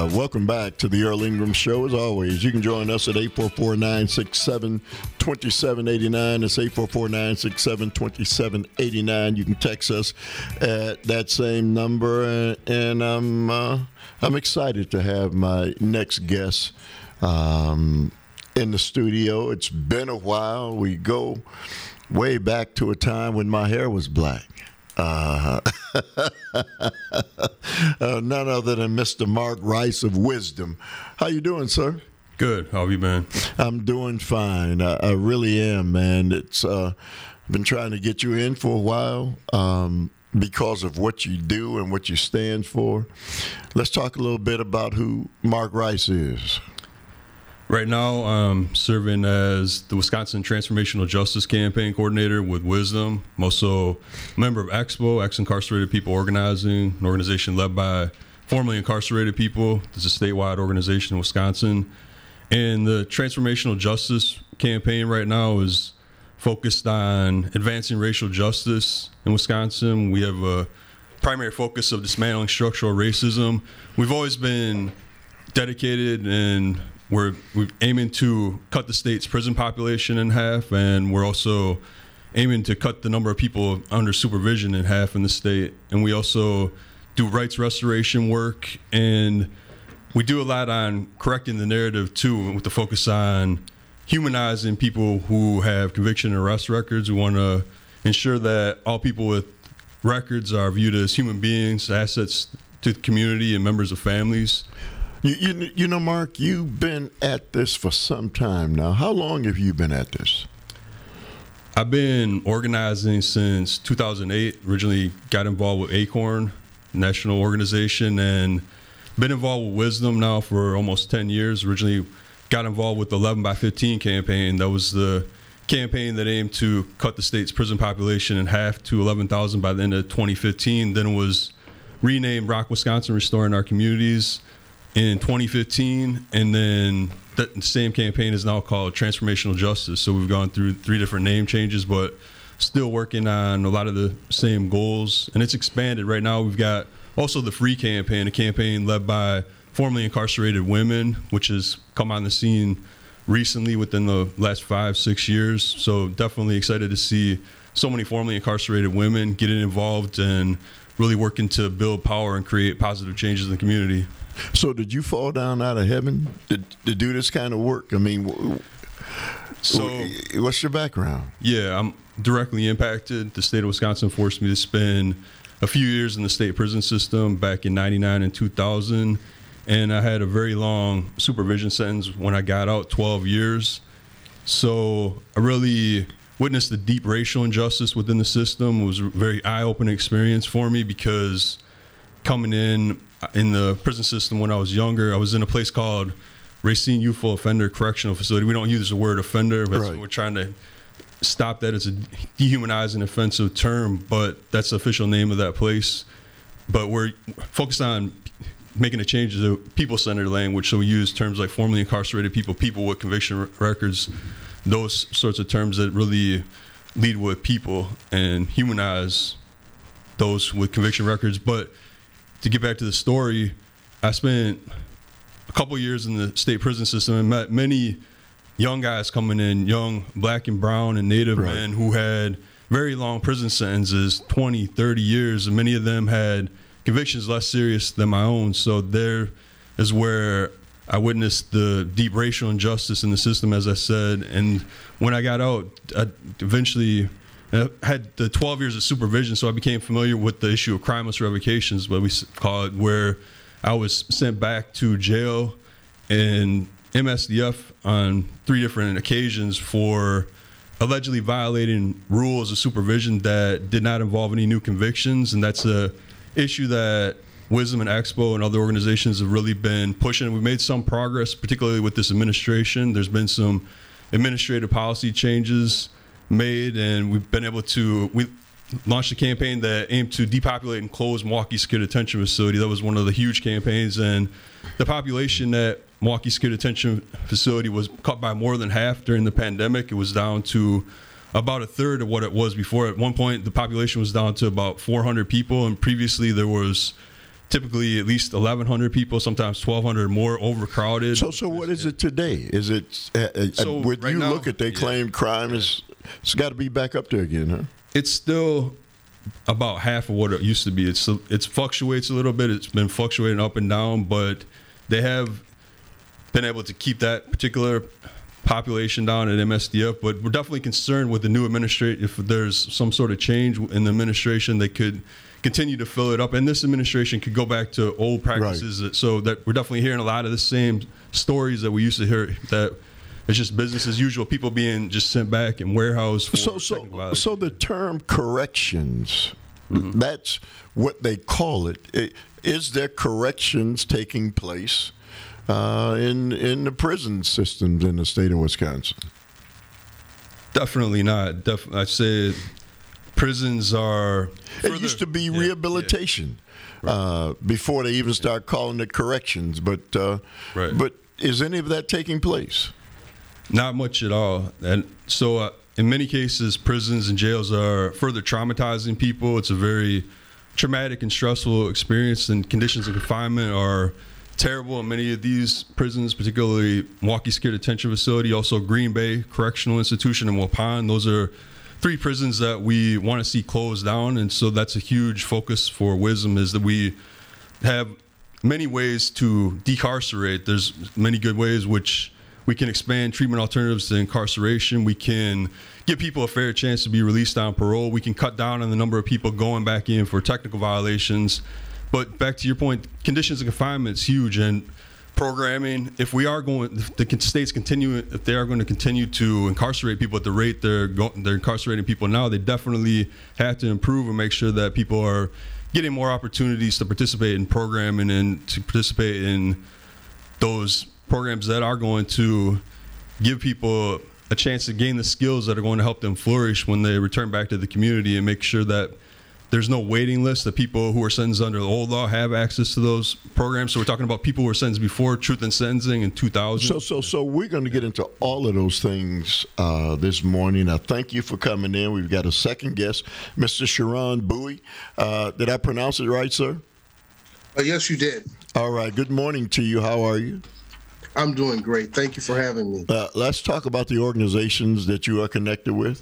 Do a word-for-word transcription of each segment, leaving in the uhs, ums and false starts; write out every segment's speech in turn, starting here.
welcome back to the Earl Ingram Show. As always, you can join us at eight four four, nine six seven, two seven eight nine. It's eight four four, nine six seven, two seven eight nine. You can text us at that same number. And, and I'm, uh, I'm excited to have my next guest um, in the studio. It's been a while. We go way back to a time when my hair was black. Uh, uh, none other than Mister Mark Rice of Wisdom. How you doing, sir? Good. How have you been? I'm doing fine. I, I really am, man. It's uh, I've been trying to get you in for a while um, because of what you do and what you stand for. Let's talk a little bit about who Mark Rice is. Right now, I'm serving as the Wisconsin Transformational Justice Campaign Coordinator with Wisdom. I'm also a member of Expo, Ex-Incarcerated People Organizing, an organization led by formerly incarcerated people. It's a statewide organization in Wisconsin. And the Transformational Justice Campaign right now is focused on advancing racial justice in Wisconsin. We have a primary focus of dismantling structural racism. We've always been dedicated and We're, we're aiming to cut the state's prison population in half, and we're also aiming to cut the number of people under supervision in half in the state. And we also do rights restoration work, and we do a lot on correcting the narrative, too, with the focus on humanizing people who have conviction and arrest records. We want to ensure that all people with records are viewed as human beings, assets to the community, and members of families. You, you, you know, Mark, you've been at this for some time now. How long have you been at this? I've been organizing since two thousand eight. Originally got involved with ACORN, national organization, and been involved with Wisdom now for almost ten years. Originally got involved with the eleven by fifteen campaign. That was the campaign that aimed to cut the state's prison population in half to eleven thousand by the end of twenty fifteen. Then it was renamed Rock Wisconsin, Restoring Our Communities in twenty fifteen, and then that same campaign is now called Transformational Justice. So we've gone through three different name changes, but still working on a lot of the same goals. And it's expanded. Right now we've got also the Free campaign, a campaign led by formerly incarcerated women, which has come on the scene recently within the last five, six years. So definitely excited to see so many formerly incarcerated women getting involved and really working to build power and create positive changes in the community. So did you fall down out of heaven to, to do this kind of work? I mean, so what's your background? Yeah, I'm directly impacted. The state of Wisconsin forced me to spend a few years in the state prison system back in ninety-nine and two thousand. And I had a very long supervision sentence when I got out, twelve years. So I really witnessed the deep racial injustice within the system. It was a very eye-opening experience for me because coming in in the prison system when I was younger, I was in a place called Racine Youthful Offender Correctional Facility. We don't use the word offender, but right. We're trying to stop that as a dehumanizing, offensive term, but that's the official name of that place. But we're focused on making a change to people-centered language, so we use terms like formerly incarcerated people, people with conviction records, those sorts of terms that really lead with people and humanize those with conviction records. But to get back to the story, I spent a couple years in the state prison system and met many young guys coming in, young black and brown and native right. men who had very long prison sentences, twenty, thirty years, and many of them had convictions less serious than my own. So there is where I witnessed the deep racial injustice in the system, as I said. And when I got out, I eventually I had the twelve years of supervision, so I became familiar with the issue of crimeless revocations, what we call it, where I was sent back to jail in M S D F on three different occasions for allegedly violating rules of supervision that did not involve any new convictions. And that's a issue that Wisdom and Expo and other organizations have really been pushing. We've made some progress, particularly with this administration. There's been some administrative policy changes made, and we've been able to, we launched a campaign that aimed to depopulate and close Milwaukee Secure Detention Facility. That was one of the huge campaigns, and the population at Milwaukee Secure Detention Facility was cut by more than half during the pandemic. It was down to about a third of what it was before. At one point, the population was down to about four hundred people, and previously there was typically at least eleven hundred people, sometimes twelve hundred or more, overcrowded. So, so what is it today? Is it uh, So uh, when right you now- look at they yeah. claim crime is it's got to be back up there again, huh? It's still about half of what it used to be. It's it's fluctuates a little bit. It's been fluctuating up and down, but they have been able to keep that particular population down at M S D F. But we're definitely concerned with the new administration. If there's some sort of change in the administration, they could continue to fill it up, and this administration could go back to old practices. Right. So that we're definitely hearing a lot of the same stories that we used to hear, that it's just business as usual, people being just sent back and warehoused for So, so, technical violations. so the term corrections, mm-hmm. that's what they call it. I- Is there corrections taking place uh, in in the prison systems in the state of Wisconsin? Definitely not. Def- I said prisons are. It used to be yeah, rehabilitation uh, before they even start calling it corrections. But uh, Right. but is any of that taking place? Not much at all. And so, uh, in many cases, prisons and jails are further traumatizing people. It's a very traumatic and stressful experience, and conditions of confinement are terrible in many of these prisons, particularly Milwaukee Secure Detention Facility, also Green Bay Correctional Institution in Waupun. Those are three prisons that we want to see closed down, and so that's a huge focus for WISM, is that we have many ways to decarcerate. There's many good ways, which we can expand treatment alternatives to incarceration. We can give people a fair chance to be released on parole. We can cut down on the number of people going back in for technical violations. But back to your point, conditions of confinement is huge, and programming, if we are going, if the states continue, if they are going to continue to incarcerate people at the rate they're go, they're incarcerating people now, they definitely have to improve and make sure that people are getting more opportunities to participate in programming and to participate in those programs that are going to give people a chance to gain the skills that are going to help them flourish when they return back to the community, and make sure that there's no waiting list, that people who are sentenced under the old law have access to those programs. So we're talking about people who were sentenced before truth in sentencing in two thousand. So, so, so we're going to get into all of those things uh, this morning. I thank you for coming in. We've got a second guest, Mister Sharon Bowie. Uh, did I pronounce it right, sir? Uh, yes, you did. All right. Good morning to you. How are you? I'm doing great. Thank you for having me. Uh, let's talk about the organizations that you are connected with.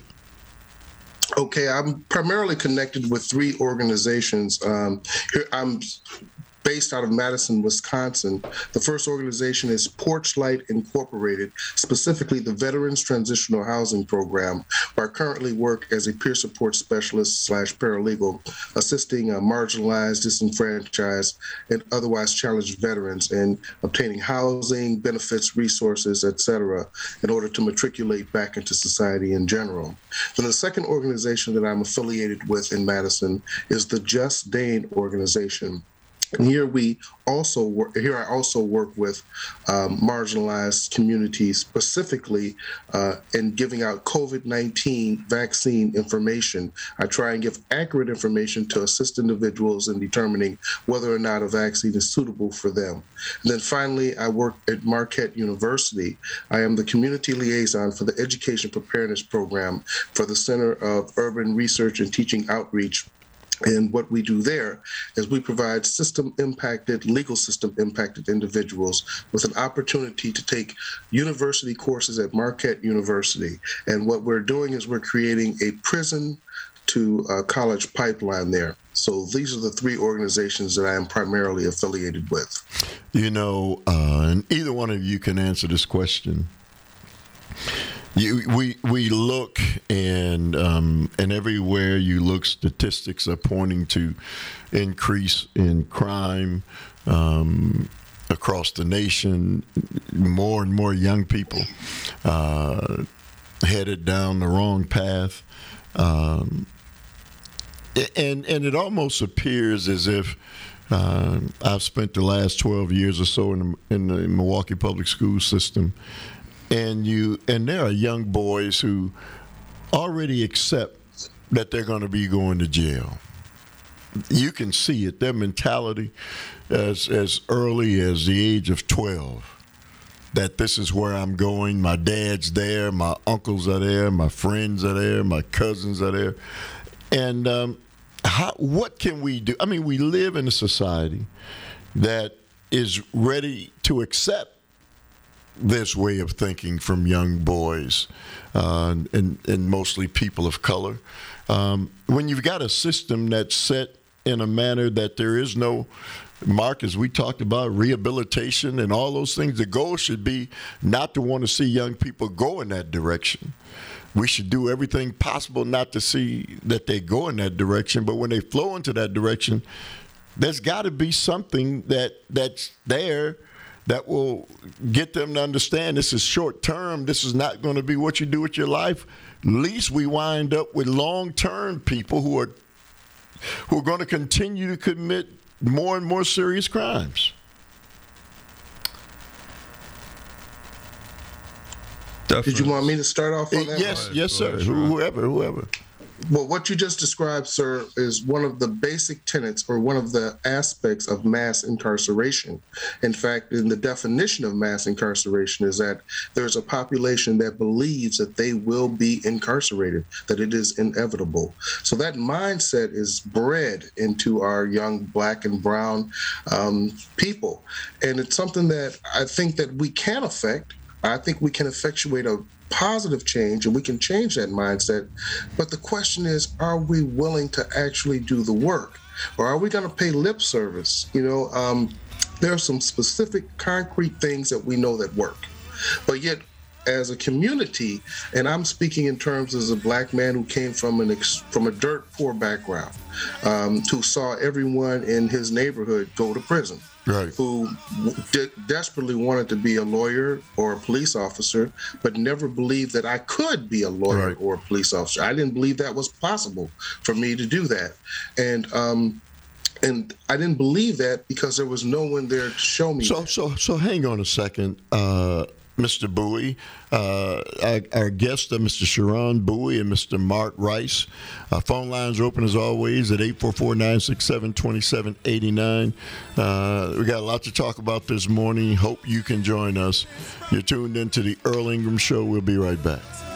Okay, I'm primarily connected with three organizations. Um, here, I'm based out of Madison, Wisconsin. The first organization is Porchlight Incorporated, specifically the Veterans Transitional Housing Program, where I currently work as a peer support specialist slash paralegal, assisting uh, marginalized, disenfranchised, and otherwise challenged veterans in obtaining housing, benefits, resources, et cetera, in order to matriculate back into society in general. Then the second organization that I'm affiliated with in Madison is the Just Dane organization. And here we also work, here I also work with um, marginalized communities, specifically uh, in giving out COVID nineteen vaccine information. I try and give accurate information to assist individuals in determining whether or not a vaccine is suitable for them. And then finally, I work at Marquette University. I am the community liaison for the Education Preparedness Program for the Center of Urban Research and Teaching Outreach. And what we do there is we provide system-impacted, legal system-impacted individuals with an opportunity to take university courses at Marquette University. And what we're doing is we're creating a prison to uh, college pipeline there. So these are the three organizations that I am primarily affiliated with. You know, uh, and either one of you can answer this question. You, we we look and um, and everywhere you look, statistics are pointing to increase in crime um, across the nation. More and more young people uh, headed down the wrong path, um, and and it almost appears as if uh, I've spent the last twelve years or so in the, in the Milwaukee public school system. And you and there are young boys who already accept that they're going to be going to jail. You can see it, their mentality as as early as the age of twelve, that this is where I'm going. My dad's there, my uncles are there, my friends are there, my cousins are there. And um, how, what can we do? I mean, we live in a society that is ready to accept this way of thinking from young boys uh, and, and mostly people of color. Um, when you've got a system that's set in a manner that there is no, Mark, as we talked about, rehabilitation and all those things, the goal should be not to want to see young people go in that direction. We should do everything possible not to see that they go in that direction, but when they flow into that direction, there's got to be something that that's there that will get them to understand this is short term. This is not going to be what you do with your life. At least we wind up with long-term people who are who are going to continue to commit more and more serious crimes. Definitely. Did you want me to start off on that? Yes, one? yes, sir. Whoever, whoever. Well, what you just described, sir, is one of the basic tenets or one of the aspects of mass incarceration. In fact, in the definition of mass incarceration is that there's a population that believes that they will be incarcerated, that it is inevitable. So that mindset is bred into our young black and brown um, people. And it's something that I think that we can affect. I think we can effectuate a positive change, and we can change that mindset. But the question is, are we willing to actually do the work, or are we going to pay lip service? You know, um, there are some specific concrete things that we know that work, but yet as a community, and I'm speaking in terms as a black man who came from an ex- from a dirt poor background, um, who saw everyone in his neighborhood go to prison. Right. Who de- desperately wanted to be a lawyer or a police officer, but never believed that I could be a lawyer right. or a police officer. I didn't believe that was possible for me to do that. And um, and I didn't believe that because there was no one there to show me So, that. so, so hang on a second, uh, Mister Bowie. Uh, our, our guests are Mister Sharon Bowie and Mister Mark Rice. Our phone lines are open as always at eight four four, nine six seven, two seven eight nine. Uh, we got a lot to talk about this morning. Hope you can join us. You're tuned into the Earl Ingram Show. We'll be right back.